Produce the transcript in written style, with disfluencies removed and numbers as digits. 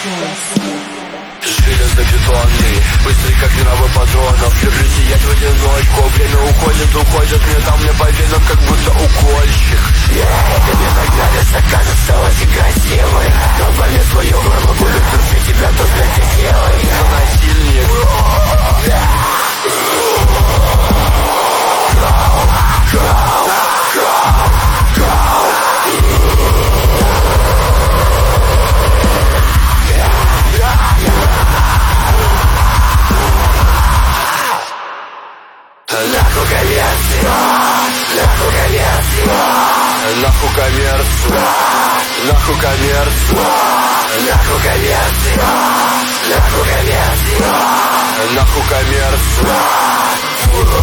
Железобетонный, быстрый как мировой патронов. Люблю сиять в одиночку. Время уходит, мне там не по венам, как будто укольщик. Это мне так нравится, кажется очень красивой. Долбами свою горло будет душить тебя, тут блядь и делай. Я насильник. Нахуй коммерцию, нахуй коммерцию, нахуй коммерцию, нахуй коммерцию, нахуй коммерцию, нахуй коммерцию, нахуй коммерцию.